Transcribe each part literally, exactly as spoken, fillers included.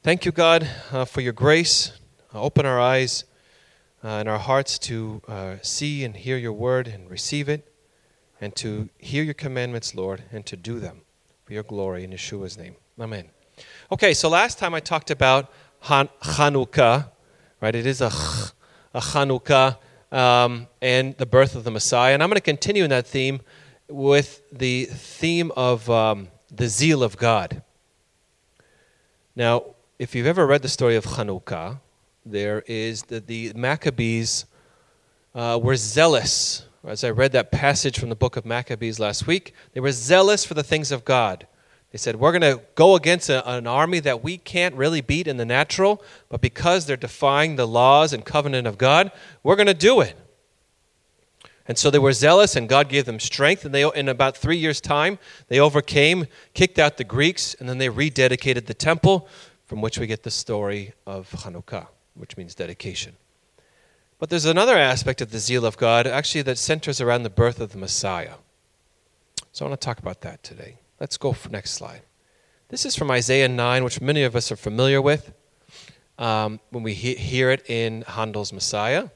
Thank you, God, uh, for your grace. Uh, open our eyes uh, and our hearts to uh, see and hear your word and receive it, and to hear your commandments, Lord, and to do them for your glory in Yeshua's name. Amen. Okay, so last time I talked about Han- Hanukkah, right? It is a, ch- a Hanukkah um, and the birth of the Messiah. And I'm going to continue in that theme with the theme of um, the zeal of God. Now, if you've ever read the story of Hanukkah, there is that the Maccabees uh, were zealous. As I read that passage from the book of Maccabees last week, they were zealous for the things of God. They said, we're going to go against a, an army that we can't really beat in the natural, but because they're defying the laws and covenant of God, we're going to do it. And so they were zealous, and God gave them strength, and they, in about three years' time, they overcame, kicked out the Greeks, and then they rededicated the temple, from which we get the story of Hanukkah, which means dedication. But there's another aspect of the zeal of God, actually, that centers around the birth of the Messiah. So I want to talk about that today. Let's go for next slide. This is from Isaiah nine, which many of us are familiar with um, when we he- hear it in Handel's Messiah.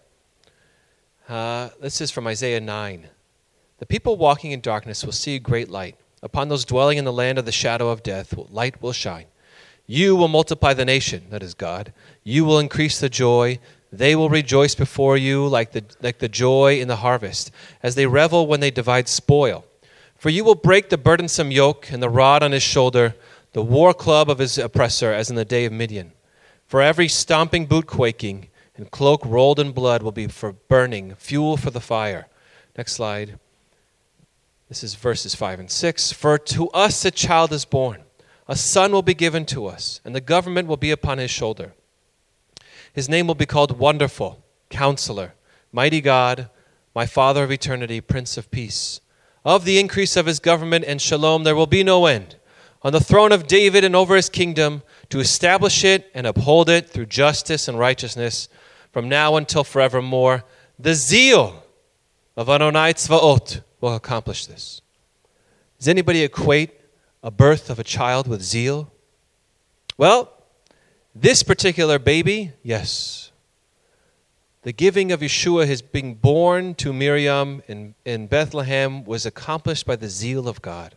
Uh, this is from Isaiah nine. The people walking in darkness will see a great light. Upon those dwelling in the land of the shadow of death, light will shine. You will multiply the nation, that is God. You will increase the joy. They will rejoice before you like the, like the joy in the harvest, as they revel when they divide spoil. For you will break the burdensome yoke and the rod on his shoulder, the war club of his oppressor, as in the day of Midian. For every stomping boot quaking and cloak rolled in blood will be for burning, fuel for the fire. Next slide. This is verses five and six. For to us a child is born. A son will be given to us, and the government will be upon his shoulder. His name will be called Wonderful, Counselor, Mighty God, My Father of Eternity, Prince of Peace. Of the increase of his government and shalom there will be no end. On the throne of David and over his kingdom, to establish it and uphold it through justice and righteousness, from now until forevermore. The zeal of Adonai Tzvaot will accomplish this. Does anybody equate a birth of a child with zeal? Well, this particular baby, yes. The giving of Yeshua, his being born to Miriam in, in Bethlehem, was accomplished by the zeal of God.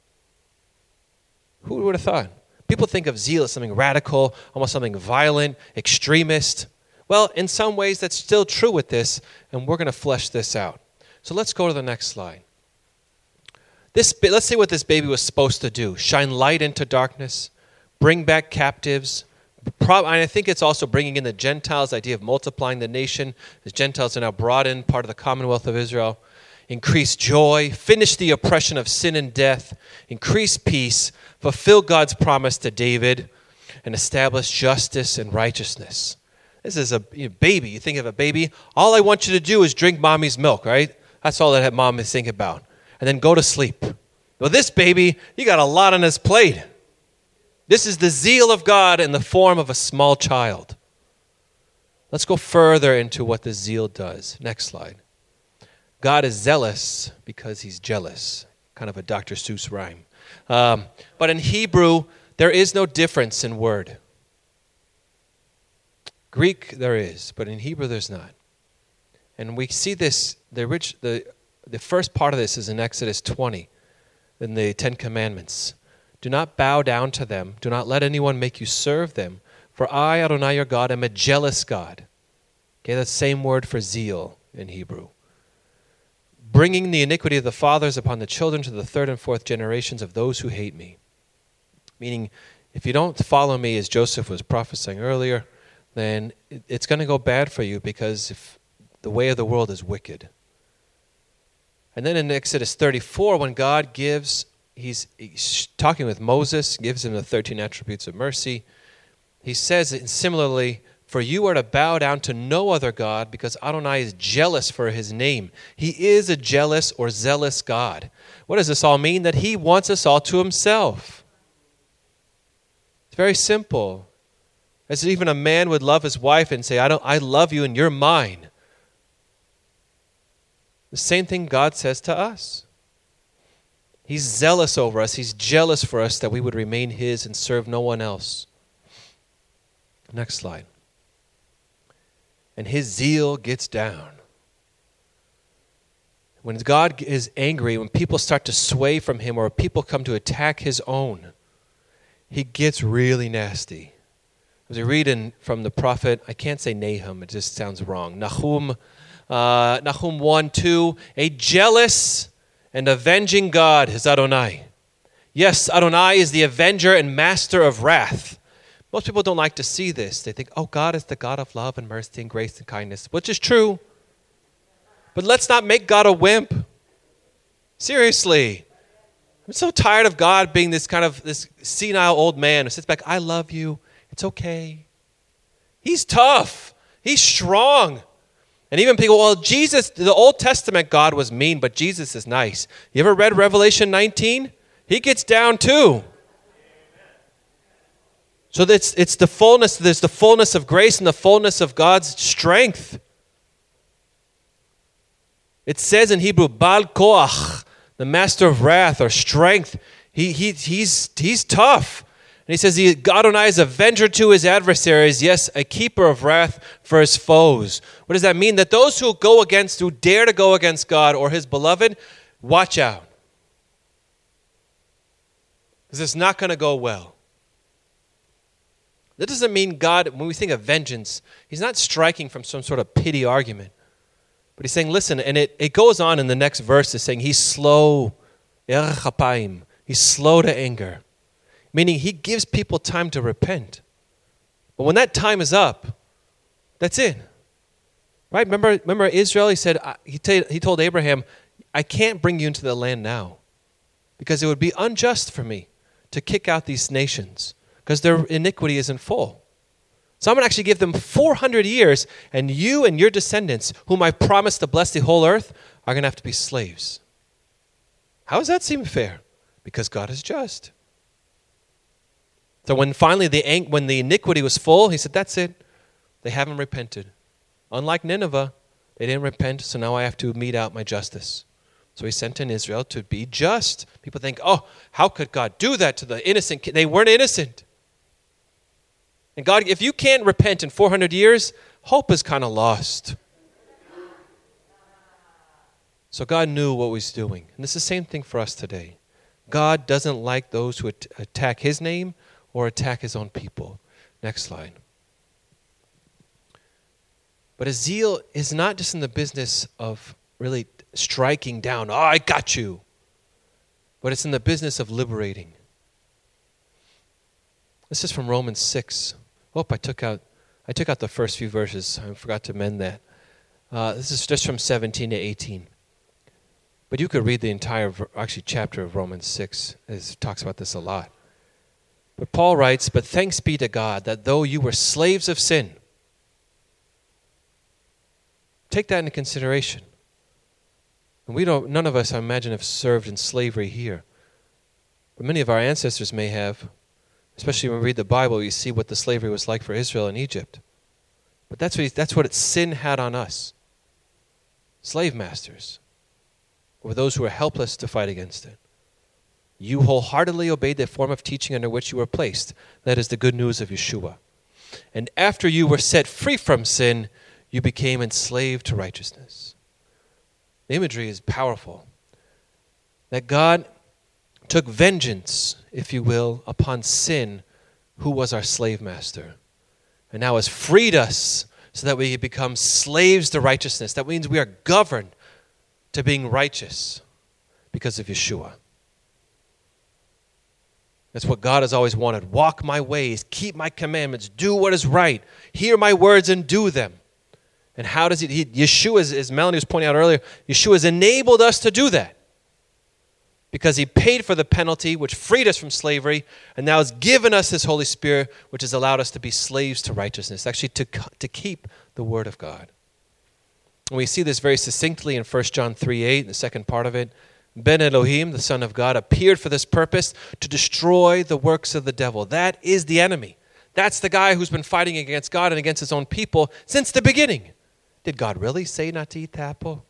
Who would have thought? People think of zeal as something radical, almost something violent, extremist. Well, in some ways that's still true with this, and we're going to flesh this out. So let's go to the next slide. This, let's see what this baby was supposed to do. Shine light into darkness, bring back captives. And I think it's also bringing in the Gentiles, the idea of multiplying the nation. The Gentiles are now brought in, part of the Commonwealth of Israel. Increase joy, finish the oppression of sin and death, increase peace, fulfill God's promise to David, and establish justice and righteousness. This is a you know, baby. You think of a baby, all I want you to do is drink mommy's milk, right? That's all that mom is thinking about. And then go to sleep. Well, this baby, you got a lot on his plate. This is the zeal of God in the form of a small child. Let's go further into what the zeal does. Next slide. God is zealous because he's jealous. Kind of a Doctor Seuss rhyme. Um, but in Hebrew, there is no difference in word. Greek, there is, but in Hebrew, there's not. And we see this, the rich, the The first part of this is in Exodus twenty, in the Ten Commandments. Do not bow down to them. Do not let anyone make you serve them. For I, Adonai your God, am a jealous God. Okay, that's the same word for zeal in Hebrew. Bringing the iniquity of the fathers upon the children to the third and fourth generations of those who hate me. Meaning, if you don't follow me, as Joseph was prophesying earlier, then it's going to go bad for you because if the way of the world is wicked. And then in Exodus thirty-four, when God gives, he's, he's talking with Moses, gives him the thirteen attributes of mercy. He says, and similarly, for you are to bow down to no other God because Adonai is jealous for his name. He is a jealous or zealous God. What does this all mean? That he wants us all to himself. It's very simple. As even a man would love his wife and say, I don't, I love you and you're mine. The same thing God says to us. He's zealous over us. He's jealous for us that we would remain his and serve no one else. Next slide. And his zeal gets down. When God is angry, when people start to sway from him or people come to attack his own, he gets really nasty. As we read in, from the prophet, I can't say Nahum, it just sounds wrong. Nahum, uh, Nahum one, two, a jealous and avenging God is Adonai. Yes, Adonai is the avenger and master of wrath. Most people don't like to see this. They think, oh, God is the God of love and mercy and grace and kindness, which is true. But let's not make God a wimp. Seriously. I'm so tired of God being this kind of this senile old man who sits back, I love you. It's okay. He's tough. He's strong. And even people, well, Jesus, the Old Testament God was mean, but Jesus is nice. You ever read Revelation nineteen? He gets down too. So it's, it's the fullness, there's the fullness of grace and the fullness of God's strength. It says in Hebrew, Baal Koach, the master of wrath or strength. He, he, he's, he's tough. And he says, he, Adonai is a avenger to his adversaries, yes, a keeper of wrath for his foes. What does that mean? That those who go against, who dare to go against God or his beloved, watch out. Because it's not going to go well. That doesn't mean God, when we think of vengeance, he's not striking from some sort of pity argument. But he's saying, listen, and it, it goes on in the next verse, is saying he's slow, he's slow to anger. Meaning he gives people time to repent. But when that time is up, that's it. Right? Remember, remember Israel, he said, he, t- he told Abraham, I can't bring you into the land now because it would be unjust for me to kick out these nations because their iniquity isn't full. So I'm going to actually give them four hundred years, and you and your descendants, whom I promised to bless the whole earth, are going to have to be slaves. How does that seem fair? Because God is just. So when finally the when the iniquity was full, he said, that's it. They haven't repented. Unlike Nineveh, they didn't repent, so now I have to mete out my justice. So he sent in Israel to be just. People think, oh, how could God do that to the innocent kid? They weren't innocent. And God, if you can't repent in four hundred years, hope is kind of lost. So God knew what he was doing. And it's the same thing for us today. God doesn't like those who at- attack his name or attack his own people. Next slide. But his zeal is not just in the business of really striking down, oh, I got you. But it's in the business of liberating. This is from Romans six. Oh, I took out I took out the first few verses. I forgot to amend that. Uh, this is just from seventeen to eighteen. But you could read the entire, actually, chapter of Romans six. It talks about this a lot. But Paul writes, but thanks be to God that though you were slaves of sin, take that into consideration. And we don't, none of us, I imagine, have served in slavery here. But many of our ancestors may have. Especially when we read the Bible, you see what the slavery was like for Israel in Egypt. But that's what, he, that's what sin had on us. Slave masters were those who were helpless to fight against it. You wholeheartedly obeyed the form of teaching under which you were placed. That is the good news of Yeshua. And after you were set free from sin, you became enslaved to righteousness. The imagery is powerful. That God took vengeance, if you will, upon sin, who was our slave master, and now has freed us so that we become slaves to righteousness. That means we are governed to being righteous because of Yeshua. That's what God has always wanted. Walk my ways, keep my commandments, do what is right, hear my words and do them. And how does he, he Yeshua, as Melanie was pointing out earlier, Yeshua has enabled us to do that. Because he paid for the penalty, which freed us from slavery, and now has given us his Holy Spirit, which has allowed us to be slaves to righteousness, actually to, to keep the word of God. And we see this very succinctly in First John three eight, the second part of it. Ben Elohim, the Son of God, appeared for this purpose, to destroy the works of the devil. That is the enemy. That's the guy who's been fighting against God and against his own people since the beginning. Did God really say not to eat the apple?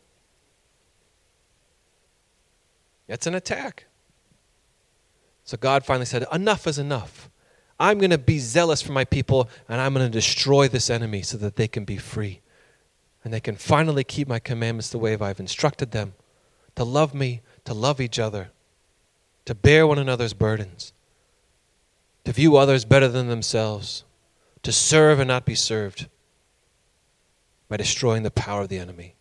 It's an attack. So God finally said, enough is enough. I'm going to be zealous for my people, and I'm going to destroy this enemy so that they can be free. And they can finally keep my commandments the way I've instructed them, to love me, to love each other, to bear one another's burdens, to view others better than themselves, to serve and not be served by destroying the power of the enemy.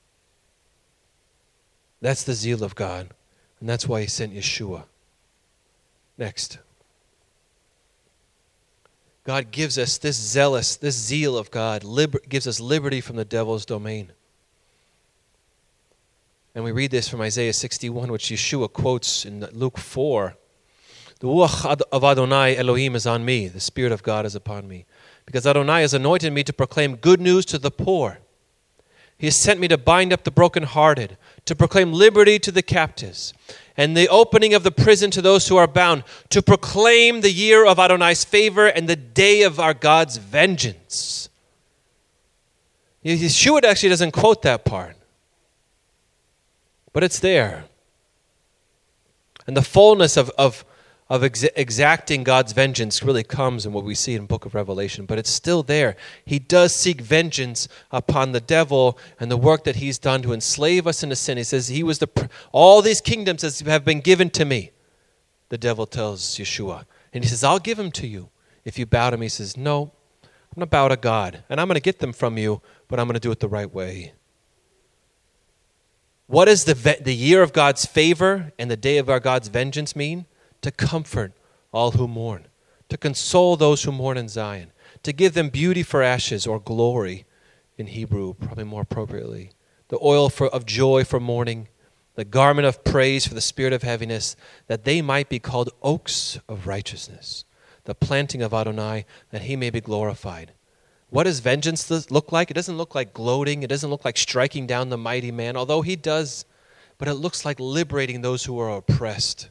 That's the zeal of God, and that's why he sent Yeshua. Next. God gives us this zealous, this zeal of God, liber- gives us liberty from the devil's domain. And we read this from Isaiah sixty-one, which Yeshua quotes in Luke four. The Ruach of Adonai Elohim is on me. The Spirit of God is upon me. Because Adonai has anointed me to proclaim good news to the poor. He has sent me to bind up the brokenhearted, to proclaim liberty to the captives, and the opening of the prison to those who are bound, to proclaim the year of Adonai's favor and the day of our God's vengeance. Yeshua actually doesn't quote that part, but it's there. And the fullness of, of, of ex- exacting God's vengeance really comes in what we see in the book of Revelation, but it's still there. He does seek vengeance upon the devil and the work that he's done to enslave us into sin. He says, "He was the all these kingdoms have been given to me," the devil tells Yeshua. And he says, "I'll give them to you if you bow to me." He says, "No, I'm going to bow to God, and I'm going to get them from you, but I'm going to do it the right way." What does the, ve- the year of God's favor and the day of our God's vengeance mean? To comfort all who mourn, to console those who mourn in Zion, to give them beauty for ashes, or glory in Hebrew, probably more appropriately, the oil for, of joy for mourning, the garment of praise for the spirit of heaviness, that they might be called oaks of righteousness, the planting of Adonai, that he may be glorified. What does vengeance look like? It doesn't look like gloating. It doesn't look like striking down the mighty man, although he does, but it looks like liberating those who are oppressed.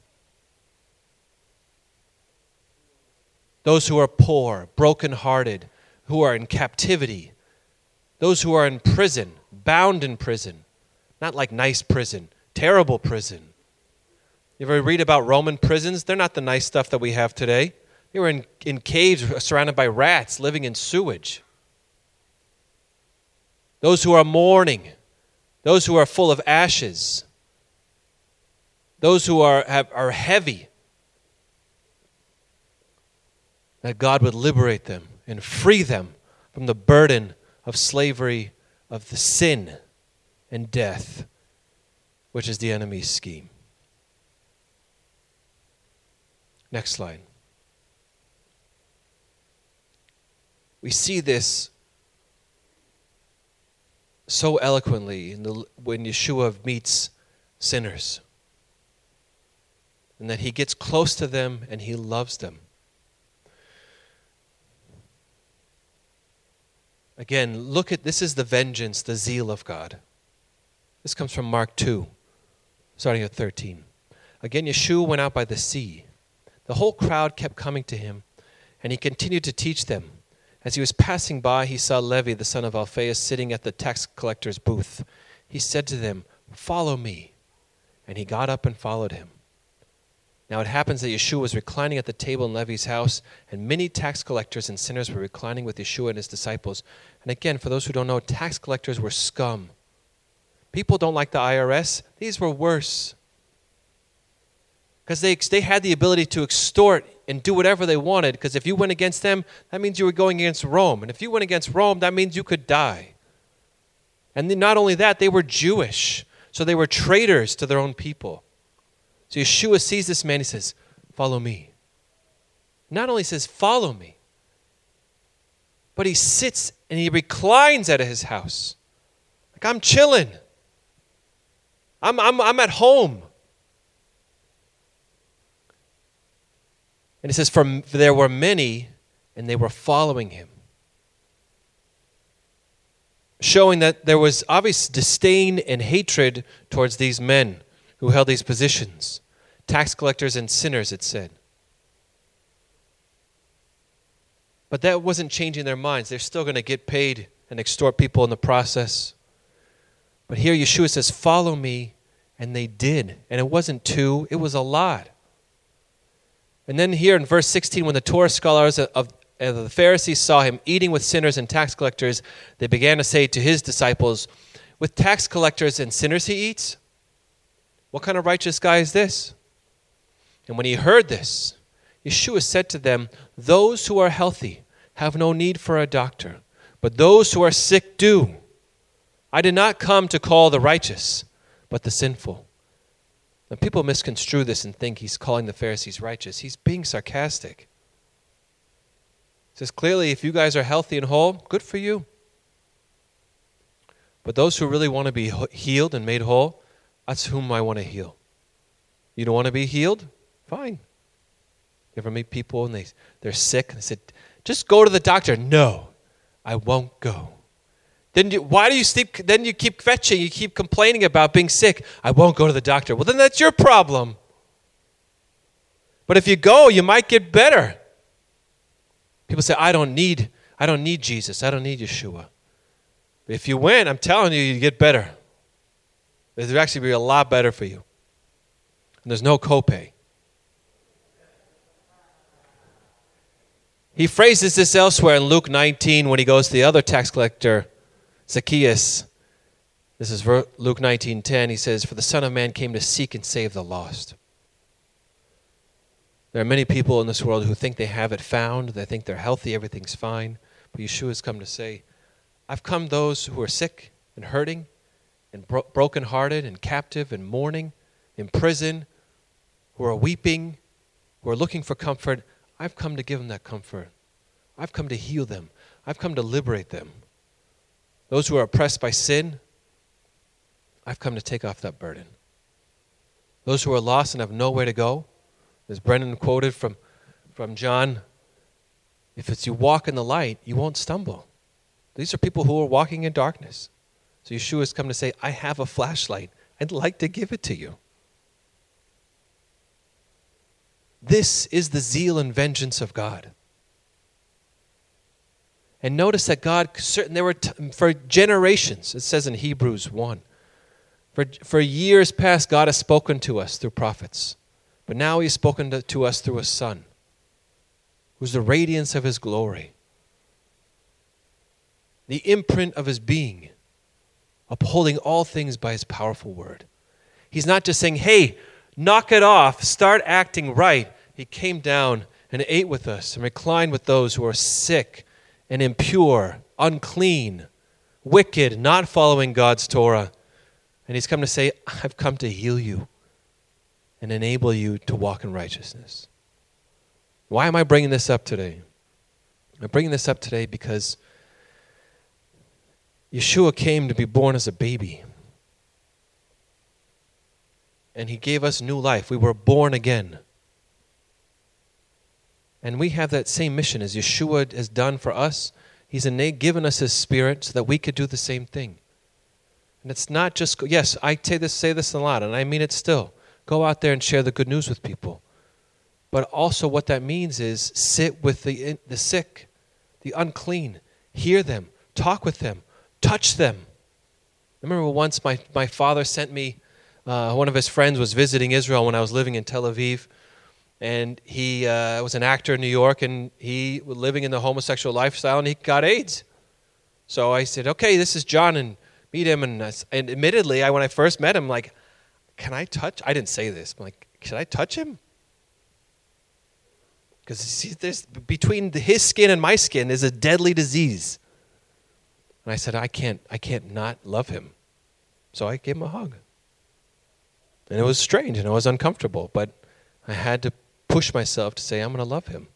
Those who are poor, brokenhearted, who are in captivity. Those who are in prison, bound in prison. Not like nice prison, terrible prison. You ever read about Roman prisons? They're not the nice stuff that we have today. They were in, in caves surrounded by rats, living in sewage. Those who are mourning. Those who are full of ashes. Those who are, have, are heavy. That God would liberate them and free them from the burden of slavery, of the sin and death, which is the enemy's scheme. Next slide. We see this so eloquently in the, when Yeshua meets sinners, and that he gets close to them and he loves them. Again, look at, this is the vengeance, the zeal of God. This comes from Mark two, starting at thirteen. Again, Yeshua went out by the sea. The whole crowd kept coming to him, and he continued to teach them. As he was passing by, he saw Levi, the son of Alphaeus, sitting at the tax collector's booth. He said to them, "Follow me." And he got up and followed him. Now it happens that Yeshua was reclining at the table in Levi's house, and many tax collectors and sinners were reclining with Yeshua and his disciples. And again, for those who don't know, tax collectors were scum. People don't like the I R S. These were worse. Because they, they had the ability to extort and do whatever they wanted, because if you went against them, that means you were going against Rome. And if you went against Rome, that means you could die. And then not only that, they were Jewish, so they were traitors to their own people. So Yeshua sees this man, he says, "Follow me." Not only says, "Follow me," but he sits and he reclines at his house. Like, I'm chilling. I'm, I'm, I'm at home. And it says, "For there were many, and they were following him." Showing that there was obvious disdain and hatred towards these men who held these positions. Tax collectors and sinners, it said. But that wasn't changing their minds. They're still going to get paid and extort people in the process. But here Yeshua says, "Follow me," and they did. And it wasn't two, it was a lot. And then here in verse sixteen, when the Torah scholars of, of the Pharisees saw him eating with sinners and tax collectors, they began to say to his disciples, with tax collectors and sinners he eats? What kind of righteous guy is this? And when he heard this, Yeshua said to them, those who are healthy have no need for a doctor, but those who are sick do. I did not come to call the righteous, but the sinful. And people misconstrue this and think he's calling the Pharisees righteous. He's being sarcastic. He says, clearly, if you guys are healthy and whole, good for you. But those who really want to be healed and made whole, that's whom I want to heal. You don't want to be healed? Fine. You ever meet people and they, they're sick and they said, just go to the doctor. No, I won't go. Then you, why do you sleep? Then you keep fetching. You keep complaining about being sick. I won't go to the doctor. Well, then that's your problem. But if you go, you might get better. People say, I don't need, I don't need Jesus. I don't need Yeshua. But if you went, I'm telling you, you get better. It would actually be a lot better for you. And there's no copay. He phrases this elsewhere in Luke nineteen when he goes to the other tax collector, Zacchaeus. This is Luke nineteen ten. He says, for the Son of Man came to seek and save the lost. There are many people in this world who think they have it found. They think they're healthy, everything's fine. But Yeshua has come to say, I've come those who are sick and hurting and bro- brokenhearted and captive and mourning, in prison, who are weeping, who are looking for comfort. I've come to give them that comfort. I've come to heal them. I've come to liberate them. Those who are oppressed by sin, I've come to take off that burden. Those who are lost and have nowhere to go, as Brennan quoted from, from John, if it's you walk in the light, you won't stumble. These are people who are walking in darkness. So Yeshua has come to say, I have a flashlight. I'd like to give it to you. This is the zeal and vengeance of God. And notice that God, certain there were t- for generations, it says in Hebrews one, for, for years past, God has spoken to us through prophets. But now he's spoken to, to us through a Son, who's the radiance of his glory, the imprint of his being, upholding all things by his powerful word. He's not just saying, hey, knock it off, start acting right. He came down and ate with us and reclined with those who are sick and impure, unclean, wicked, not following God's Torah. And he's come to say, I've come to heal you and enable you to walk in righteousness. Why am I bringing this up today? I'm bringing this up today because Yeshua came to be born as a baby. And he gave us new life. We were born again. And we have that same mission as Yeshua has done for us. He's given us his Spirit so that we could do the same thing. And it's not just, yes, I say this, say this a lot, and I mean it still. Go out there and share the good news with people. But also what that means is sit with the, the sick, the unclean, hear them, talk with them, touch them. I remember once my, my father sent me, uh, one of his friends was visiting Israel when I was living in Tel Aviv. And he uh, was an actor in New York, and he was living in the homosexual lifestyle, and he got AIDS. So I said, okay, this is John, and meet him. And, uh, and admittedly, I, when I first met him, like, can I touch? I didn't say this. I'm like, should I touch him? Because there's between his skin and my skin is a deadly disease. And I said, I can't, I can't not love him. So I gave him a hug. And it was strange, and it was uncomfortable, but I had to push myself to say, I'm going to love him.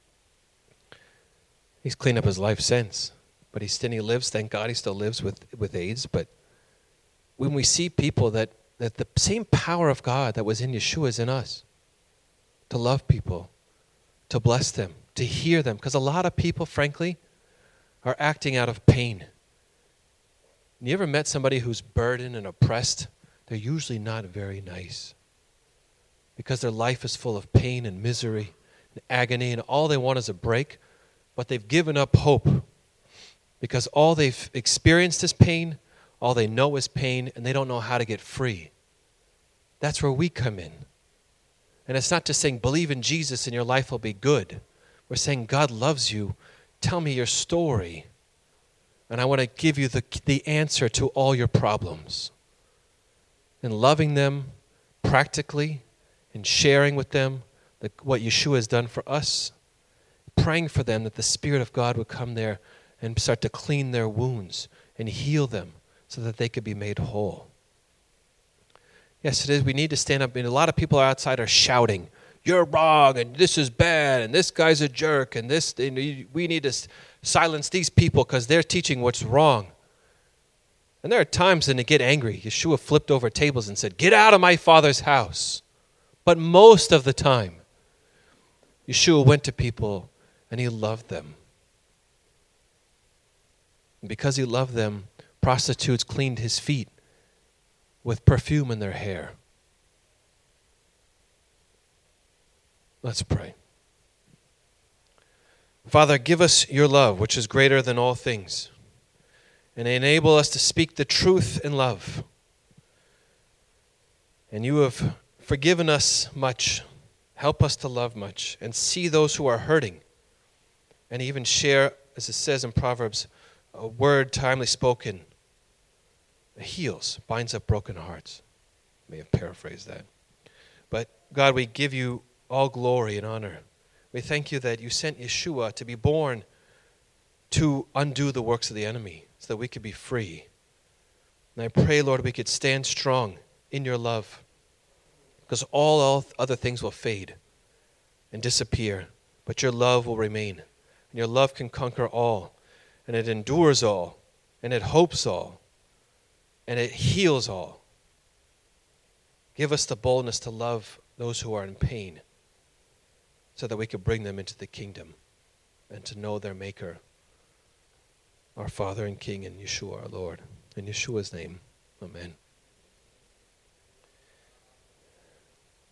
He's cleaned up his life since, but he still he lives. Thank God he still lives with, with AIDS. But when we see people that, that the same power of God that was in Yeshua is in us, to love people, to bless them, to hear them. Because a lot of people, frankly, are acting out of pain. You ever met somebody who's burdened and oppressed? They're usually not very nice. Because their life is full of pain and misery and agony, and all they want is a break, but they've given up hope because all they've experienced is pain, all they know is pain, and they don't know how to get free. That's where we come in. And it's not just saying, believe in Jesus and your life will be good. We're saying, God loves you. Tell me your story. And I want to give you the, the answer to all your problems. And loving them practically and sharing with them the, what Yeshua has done for us. Praying for them that the Spirit of God would come there and start to clean their wounds and heal them so that they could be made whole. Yes, it is. We need to stand up. I mean, a lot of people outside are shouting, you're wrong, and this is bad, and this guy's a jerk, and this. And we need to silence these people because they're teaching what's wrong. And there are times when they get angry. Yeshua flipped over tables and said, get out of my Father's house. But most of the time, Yeshua went to people and he loved them. And because he loved them, prostitutes cleaned his feet with perfume in their hair. Let's pray. Father, give us your love, which is greater than all things, and enable us to speak the truth in love. And you have forgiven us much. Help us to love much and see those who are hurting, and even share, as it says in Proverbs, a word timely spoken heals, binds up broken hearts. I may have paraphrased that. But God, we give you all glory and honor. We thank you that you sent Yeshua to be born to undo the works of the enemy so that we could be free. And I pray, Lord, we could stand strong in your love, because all, all other things will fade and disappear, but your love will remain. And your love can conquer all, and it endures all, and it hopes all, and it heals all. Give us the boldness to love those who are in pain so that we could bring them into the kingdom and to know their Maker, our Father and King, and Yeshua our Lord. In Yeshua's name, amen.